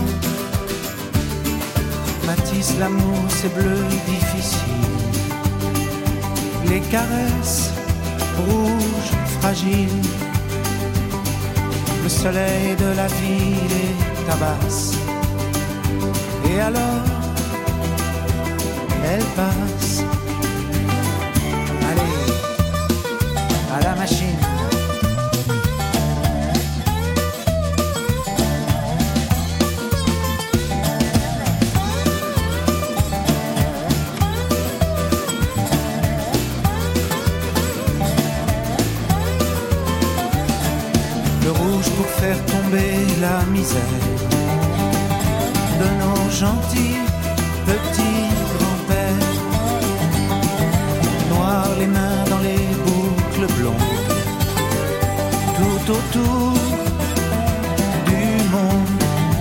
Matisse, l'amour c'est bleu difficile, les caresses rouges fragiles, le soleil de la ville est tabasse, et alors elle passe. Allez, à la machine. Le rouge pour faire tomber la misère de nos gentils petits grands-pères, noir les mains dans les boucles blondes, tout autour du monde.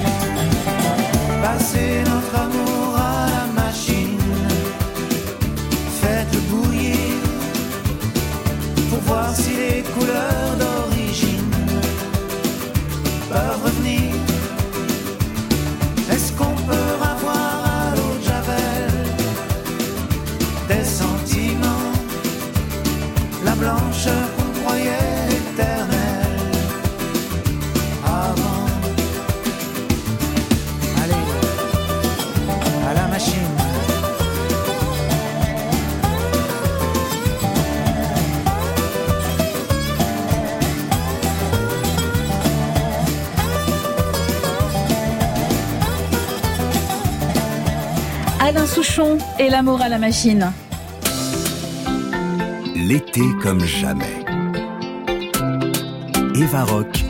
Passez notre amour à la machine, faites-le bouillir pour voir si les couleurs d'origine peuvent revenir. Est-ce qu'on peut avoir à l'eau de Javel des sentiments, la blancheur qu'on croyait éternelle avant? Allez, à la machine. Alain Souchon et l'amour à la machine. L'été comme jamais. Eva Rock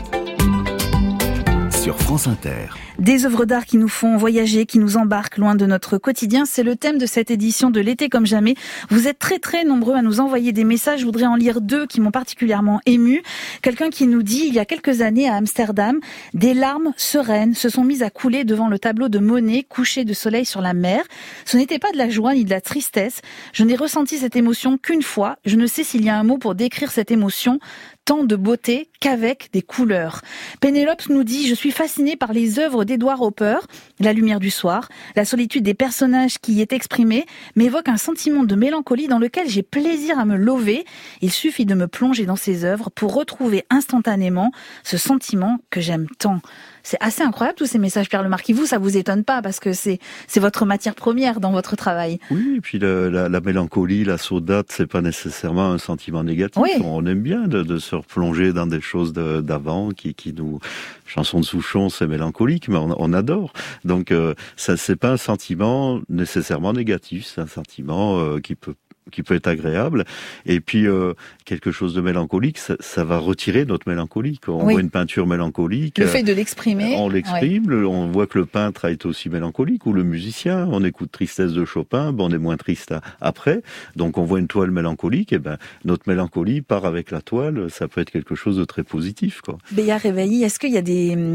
sur France Inter. Des œuvres d'art qui nous font voyager, qui nous embarquent loin de notre quotidien. C'est le thème de cette édition de l'été comme jamais. Vous êtes très très nombreux à nous envoyer des messages. Je voudrais en lire 2 qui m'ont particulièrement ému. Quelqu'un qui nous dit, il y a quelques années à Amsterdam, des larmes sereines se sont mises à couler devant le tableau de Monet, couché de soleil sur la mer. Ce n'était pas de la joie ni de la tristesse. Je n'ai ressenti cette émotion qu'une fois. Je ne sais s'il y a un mot pour décrire cette émotion. Tant de beauté qu'avec des couleurs. Pénélope nous dit « Je suis fascinée par les œuvres d'Edward Hopper. La lumière du soir, la solitude des personnages qui y est exprimée m'évoque un sentiment de mélancolie dans lequel j'ai plaisir à me lever. Il suffit de me plonger dans ces œuvres pour retrouver instantanément ce sentiment que j'aime tant. » C'est assez incroyable tous ces messages, Pierre Lemarquis. Vous, ça vous étonne pas parce que c'est votre matière première dans votre travail. Oui, et puis la mélancolie, la saudade, c'est pas nécessairement un sentiment négatif. Oui. On aime bien de se replonger dans des choses d'avant qui nous... Chanson de Souchon, c'est mélancolique, mais on adore. Donc ça, c'est pas un sentiment nécessairement négatif, c'est un sentiment qui peut être agréable. Et puis, quelque chose de mélancolique, ça va retirer notre mélancolie. Quand on voit une peinture mélancolique... Le fait de l'exprimer. On l'exprime, on voit que le peintre a été aussi mélancolique, ou le musicien. On écoute Tristesse de Chopin, on est moins triste après. Donc, on voit une toile mélancolique, et notre mélancolie part avec la toile. Ça peut être quelque chose de très positif, quoi. Béa Réveilly, est-ce qu'il y a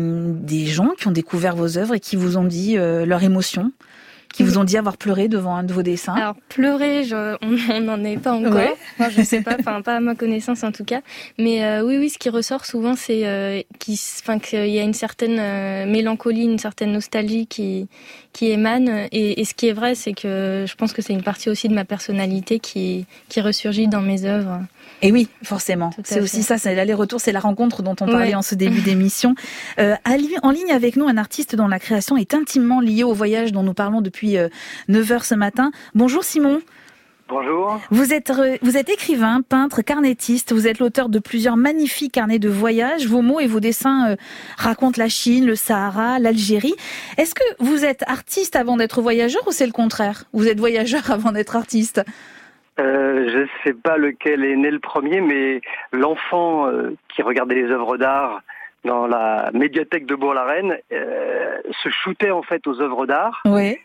des gens qui ont découvert vos œuvres et qui vous ont dit leur émotion ? Qui vous ont dit avoir pleuré devant un de vos dessins? Alors pleurer, on n'en est pas encore. Ouais. Moi, je sais pas, pas à ma connaissance en tout cas. Mais oui, ce qui ressort souvent, c'est qu'il y a une certaine mélancolie, une certaine nostalgie qui émane. Et ce qui est vrai, c'est que je pense que c'est une partie aussi de ma personnalité qui ressurgit dans mes œuvres. Et oui, forcément. C'est aussi ça, c'est l'aller-retour, c'est la rencontre dont on parlait en ce début d'émission. En ligne avec nous, un artiste dont la création est intimement liée au voyage dont nous parlons depuis 9h ce matin. Bonjour Simon. Bonjour. Vous êtes écrivain, peintre, carnettiste. Vous êtes l'auteur de plusieurs magnifiques carnets de voyage. Vos mots et vos dessins racontent la Chine, le Sahara, l'Algérie. Est-ce que vous êtes artiste avant d'être voyageur ou c'est le contraire? Vous êtes voyageur avant d'être artiste? Je sais pas lequel est né le premier, mais l'enfant qui regardait les œuvres d'art dans la médiathèque de Bourg-la-Reine se shootait en fait aux œuvres d'art. Oui.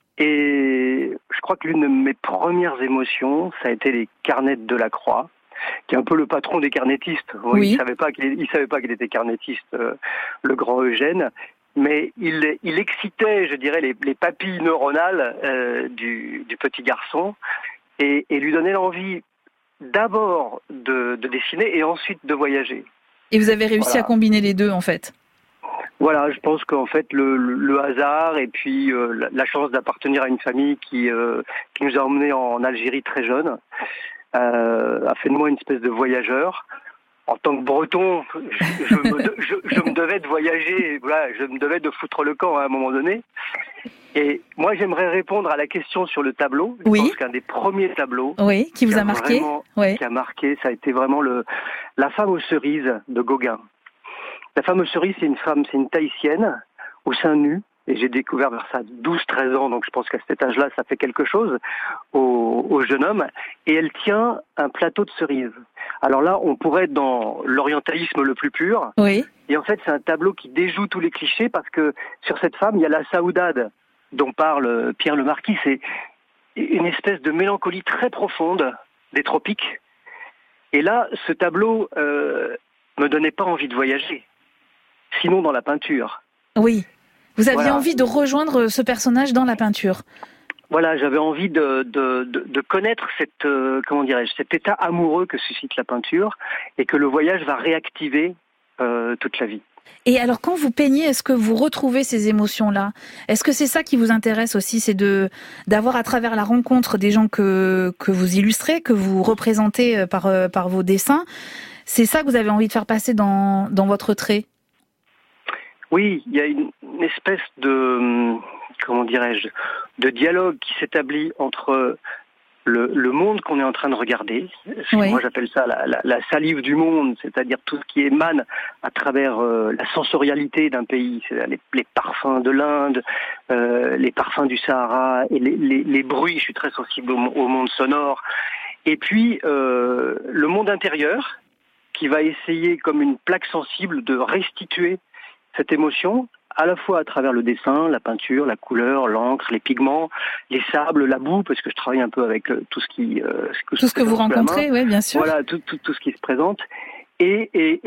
Et je crois que l'une de mes premières émotions, ça a été les carnets de Delacroix, qui est un peu le patron des carnettistes. Oui. Il savait pas qu'il était carnettiste, le grand Eugène. Mais il excitait, je dirais, les papilles neuronales du petit garçon et lui donnait l'envie d'abord de dessiner et ensuite de voyager. Et vous avez réussi à combiner les deux, en fait. Voilà, je pense qu'en fait, le hasard et puis la chance d'appartenir à une famille qui nous a emmenés en Algérie très jeune a fait de moi une espèce de voyageur. En tant que Breton, je me devais de voyager, voilà, je me devais de foutre le camp à un moment donné. Et moi, j'aimerais répondre à la question sur le tableau. Je pense qu'un des premiers tableaux qui vous a marqué, qui a marqué, ça a été vraiment La femme aux cerises de Gauguin. La femme aux cerises, c'est une Tahitienne au sein nu. Et j'ai découvert vers ça 12-13 ans, donc je pense qu'à cet âge-là, ça fait quelque chose au jeune homme. Et elle tient un plateau de cerises. Alors là, on pourrait être dans l'orientalisme le plus pur. Oui. Et en fait, c'est un tableau qui déjoue tous les clichés parce que sur cette femme, il y a la saoudade dont parle Pierre Lemarquis. C'est une espèce de mélancolie très profonde des tropiques. Et là, ce tableau me donnait pas envie de voyager. Sinon, dans la peinture. Oui. Vous aviez envie de rejoindre ce personnage dans la peinture. Voilà, j'avais envie de connaître cet état amoureux que suscite la peinture et que le voyage va réactiver toute la vie. Et alors, quand vous peignez, est-ce que vous retrouvez ces émotions-là? Est-ce que c'est ça qui vous intéresse aussi, c'est d'avoir à travers la rencontre des gens que vous illustrez, que vous représentez par vos dessins, c'est ça que vous avez envie de faire passer dans votre trait? Oui, il y a une espèce de dialogue qui s'établit entre le monde qu'on est en train de regarder. Moi, j'appelle ça la salive du monde, c'est-à-dire tout ce qui émane à travers la sensorialité d'un pays, c'est-à-dire les parfums de l'Inde, les parfums du Sahara, et les bruits. Je suis très sensible au monde sonore. Et puis le monde intérieur, qui va essayer, comme une plaque sensible, de restituer cette émotion, à la fois à travers le dessin, la peinture, la couleur, l'encre, les pigments, les sables, la boue, parce que je travaille un peu avec tout ce qui... tout ce que vous rencontrez, oui, bien sûr. Voilà, tout ce qui se présente. Et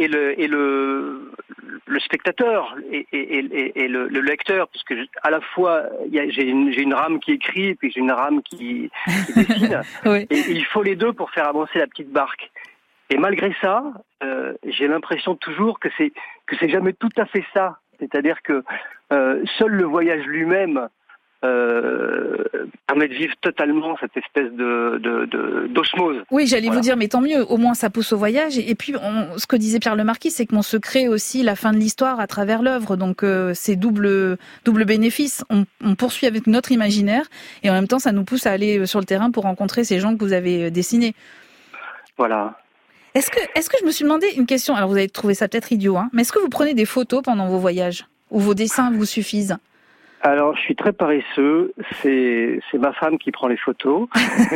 le spectateur et le lecteur, parce que à la fois j'ai une rame qui écrit et puis j'ai une rame qui dessine, oui. Et il faut les deux pour faire avancer la petite barque. Et malgré ça, j'ai l'impression toujours que c'est jamais tout à fait ça. C'est-à-dire que seul le voyage lui-même permet de vivre totalement cette espèce d'osmose. Oui, j'allais vous dire, mais tant mieux, au moins ça pousse au voyage. Et puis, ce que disait Pierre Lemarquis, c'est qu'on se crée aussi la fin de l'histoire à travers l'œuvre. Donc, c'est double bénéfice. On poursuit avec notre imaginaire et en même temps, ça nous pousse à aller sur le terrain pour rencontrer ces gens que vous avez dessinés. Voilà. Est-ce que je me suis demandé une question, alors vous avez trouvé ça peut-être idiot, mais est-ce que vous prenez des photos pendant vos voyages? Ou vos dessins vous suffisent? Alors, je suis très paresseux. C'est ma femme qui prend les photos.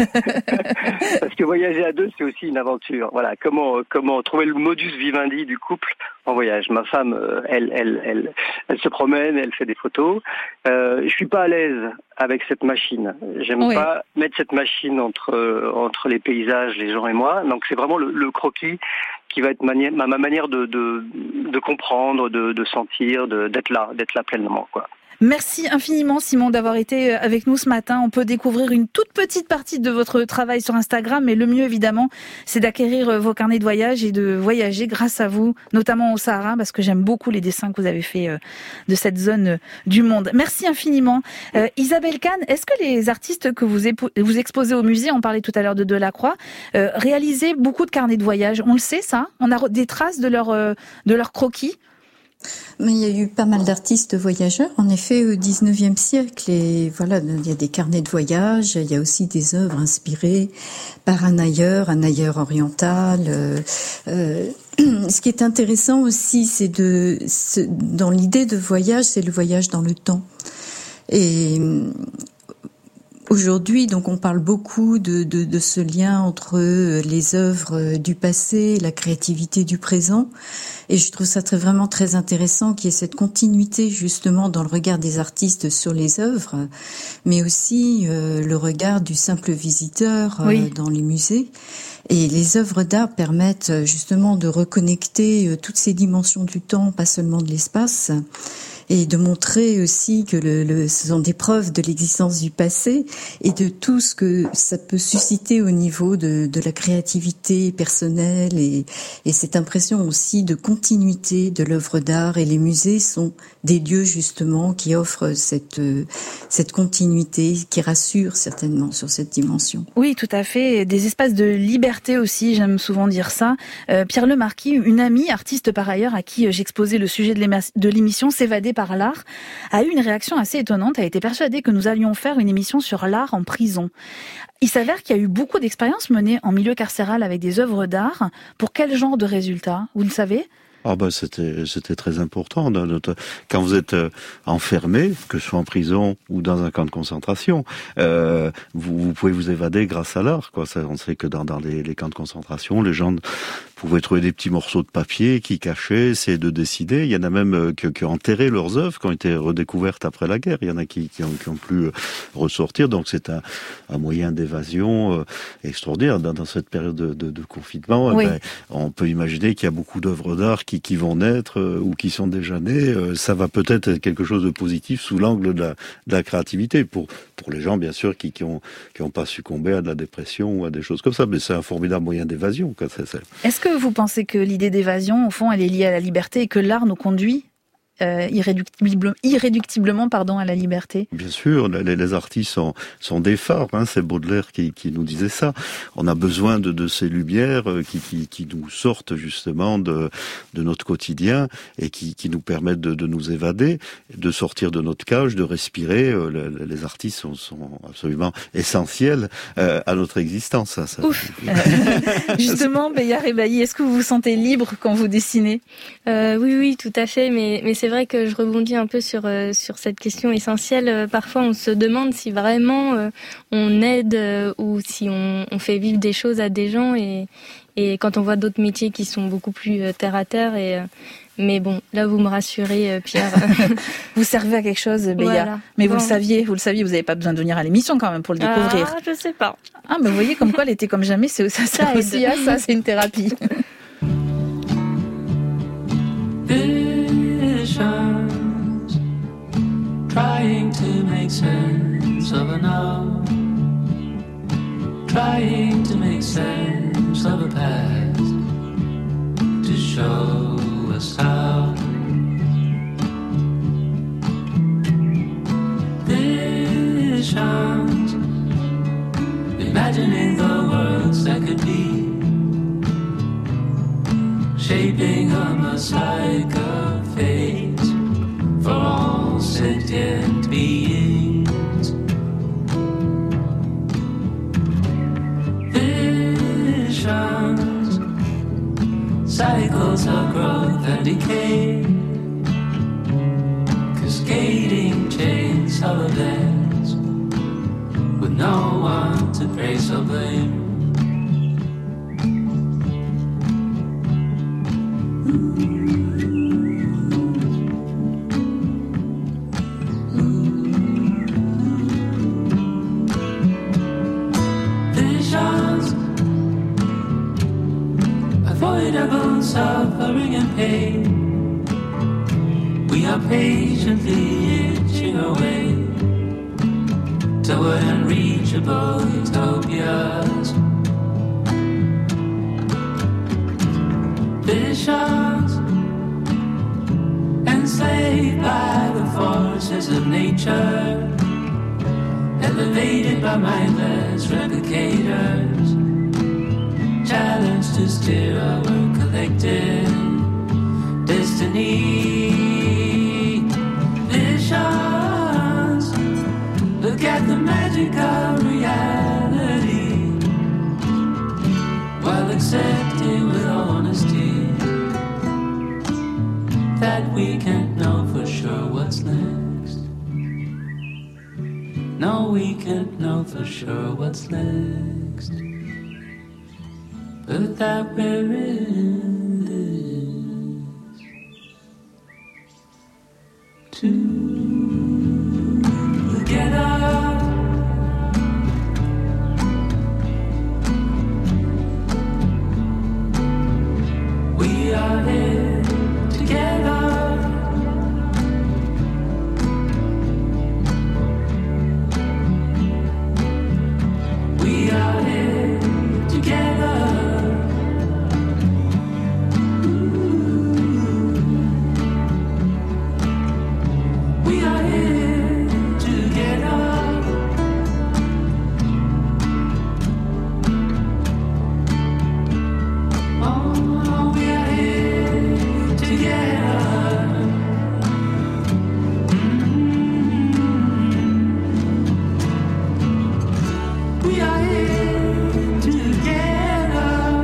Parce que voyager à deux, c'est aussi une aventure. Voilà. Comment trouver le modus vivendi du couple en voyage. Ma femme, elle se promène, elle fait des photos. Je suis pas à l'aise avec cette machine. J'aime pas mettre cette machine entre les paysages, les gens et moi. Donc, c'est vraiment le croquis qui va être ma manière de comprendre, de sentir, d'être là pleinement, quoi. Merci infiniment Simon d'avoir été avec nous ce matin. On peut découvrir une toute petite partie de votre travail sur Instagram, mais le mieux évidemment, c'est d'acquérir vos carnets de voyage et de voyager grâce à vous, notamment au Sahara, parce que j'aime beaucoup les dessins que vous avez faits de cette zone du monde. Merci infiniment. Isabelle Kahn, est-ce que les artistes que vous exposez au musée, on parlait tout à l'heure de Delacroix, réalisaient beaucoup de carnets de voyage? On le sait ça? On a des traces de leur croquis? Mais il y a eu pas mal d'artistes voyageurs, en effet, au 19e siècle. Et voilà, il y a des carnets de voyage, il y a aussi des œuvres inspirées par un ailleurs oriental. Ce qui est intéressant aussi, c'est dans l'idée de voyage, c'est le voyage dans le temps. Et aujourd'hui, donc, on parle beaucoup de ce lien entre les œuvres du passé et la créativité du présent. Et je trouve ça vraiment très intéressant qu'il y ait cette continuité, justement, dans le regard des artistes sur les œuvres, mais aussi le regard du simple visiteur dans les musées. Et les œuvres d'art permettent, justement, de reconnecter toutes ces dimensions du temps, pas seulement de l'espace, et de montrer aussi que ce sont des preuves de l'existence du passé et de tout ce que ça peut susciter au niveau de la créativité personnelle et cette impression aussi de continuité de l'œuvre d'art. Et les musées sont des lieux justement qui offrent cette continuité, qui rassure certainement sur cette dimension. Oui, tout à fait. Des espaces de liberté aussi, j'aime souvent dire ça. Pierre Lemarquis, une amie, artiste par ailleurs, à qui j'exposais le sujet de l'émission S'évader par l'art, a eu une réaction assez étonnante. Elle était persuadée que nous allions faire une émission sur l'art en prison. Il s'avère qu'il y a eu beaucoup d'expériences menées en milieu carcéral avec des œuvres d'art. Pour quel genre de résultats? Vous le savez? C'était très important. Quand vous êtes enfermé, que ce soit en prison ou dans un camp de concentration, vous pouvez vous évader grâce à l'art, quoi. On sait que dans les camps de concentration, les gens pouvaient trouver des petits morceaux de papier qui cachaient, essayer de dessiner. Il y en a même qui ont enterré leurs œuvres, qui ont été redécouvertes après la guerre. Il y en a qui ont pu ressortir. Donc c'est un moyen d'évasion extraordinaire. Dans cette période de confinement, on peut imaginer qu'il y a beaucoup d'œuvres d'art qui vont naître ou qui sont déjà nées. Ça va peut-être être quelque chose de positif sous l'angle de la créativité pour les gens, bien sûr, qui ont pas succombé à de la dépression ou à des choses comme ça. Mais c'est un formidable moyen d'évasion. Est-ce que vous pensez que l'idée d'évasion, au fond, elle est liée à la liberté et que l'art nous conduit irréductiblement à la liberté? Bien sûr, les artistes sont des phares. C'est Baudelaire qui nous disait ça. On a besoin de ces lumières qui nous sortent justement de notre quotidien et qui nous permettent de nous évader, de sortir de notre cage, de respirer. Les artistes sont absolument essentiels à notre existence. Ça. Ouf. Justement, Béa Rebailly, est-ce que vous vous sentez libre quand vous dessinez? Oui, tout à fait. Mais c'est vrai que je rebondis un peu sur cette question essentielle. Parfois, on se demande si vraiment on aide ou si on fait vivre des choses à des gens. Et Et quand on voit d'autres métiers qui sont beaucoup plus terre à terre mais bon, là vous me rassurez, Pierre. Vous servez à quelque chose, Béa. Voilà. Mais vous le saviez, vous n'avez pas besoin de venir à l'émission quand même pour le découvrir. Je sais pas. Ah, mais vous voyez comme quoi l'été comme jamais, ça aussi, ça c'est une thérapie. Visions, trying to make sense of a now, trying to make sense of a past, to show us how. Visions, imagining the worlds that could be, shaping a mosaic of fate for all sentient beings. Visions, cycles of growth and decay, cascading chains of events, with no one to praise or blame. Visions, avoidable suffering and pain. We are patiently itching away toward unreachable utopias. Visions, enslaved by the forces of nature, elevated by mindless replicators, challenged to steer our collective destiny. Visions, look at the magic of reality, while accepting with honesty that we can't know for sure what's next. No, we can't know for sure what's next, but that we're in this together. We are here together. We are here together. We are here together. Oh, we are here together. We are here together.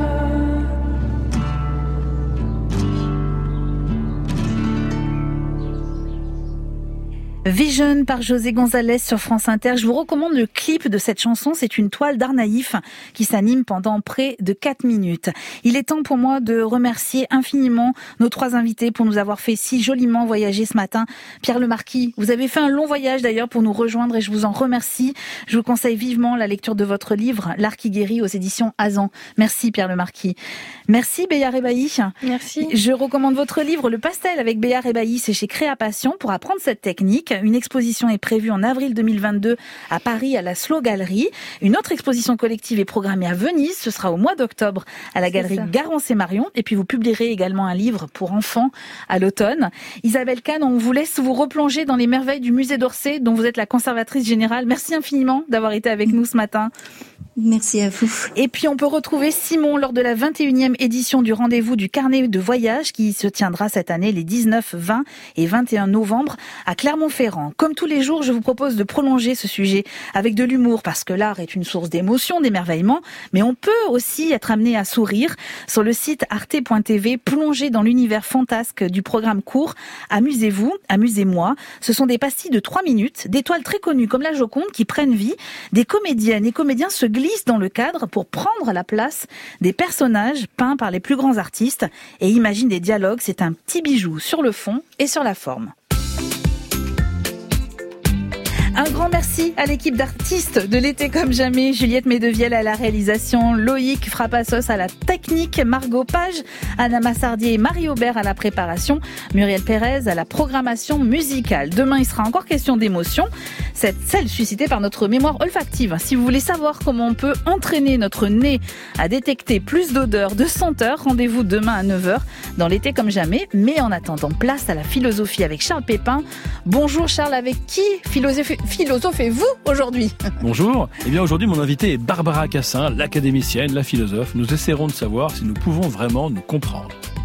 Vision par José González sur France Inter. Je vous recommande le clip de cette chanson. C'est une toile d'art naïf qui s'anime pendant près de 4 minutes. Il est temps pour moi de remercier infiniment nos 3 invités pour nous avoir fait si joliment voyager ce matin. Pierre Lemarquis, vous avez fait un long voyage d'ailleurs pour nous rejoindre et je vous en remercie. Je vous conseille vivement la lecture de votre livre, L'art qui guérit aux éditions Azan. Merci Pierre Lemarquis. Merci Béa Rebahi. Merci. Je recommande votre livre Le Pastel avec Béa Rebahi. C'est chez Créapassion pour apprendre cette technique. Une exposition est prévue en avril 2022 à Paris à la Slow Galerie. Une autre exposition collective est programmée à Venise. Ce sera au mois d'octobre à la galerie Garance et Marion. Et puis vous publierez également un livre pour enfants à l'automne. Isabelle Kahn, on vous laisse vous replonger dans les merveilles du musée d'Orsay dont vous êtes la conservatrice générale. Merci infiniment d'avoir été avec nous ce matin. Merci à vous. Et puis on peut retrouver Simon lors de la 21e édition du rendez-vous du carnet de voyage qui se tiendra cette année les 19, 20 et 21 novembre à Clermont-Ferrand. différent. Comme tous les jours, je vous propose de prolonger ce sujet avec de l'humour parce que l'art est une source d'émotion, d'émerveillement, mais on peut aussi être amené à sourire. Sur le site arte.tv, plongez dans l'univers fantasque du programme court Amusez-vous, amusez-moi. Ce sont des pastilles de 3 minutes, d'étoiles très connues comme la Joconde qui prennent vie. Des comédiennes et comédiens se glissent dans le cadre pour prendre la place des personnages peints par les plus grands artistes et imaginent des dialogues. C'est un petit bijou sur le fond et sur la forme. Un grand merci à l'équipe d'artistes de l'été comme jamais. Juliette Medevielle à la réalisation, Loïc Frappassos à la technique, Margot Page, Anna Massardier et Marie Aubert à la préparation, Muriel Pérez à la programmation musicale. Demain, il sera encore question d'émotion, celle suscitée par notre mémoire olfactive. Si vous voulez savoir comment on peut entraîner notre nez à détecter plus d'odeurs, de senteurs, rendez-vous demain à 9h dans l'été comme jamais. Mais en attendant, place à la philosophie avec Charles Pépin. Bonjour Charles, avec qui philosophez-vous aujourd'hui? Bonjour. Eh bien aujourd'hui mon invité est Barbara Cassin, l'académicienne, la philosophe. Nous essaierons de savoir si nous pouvons vraiment nous comprendre.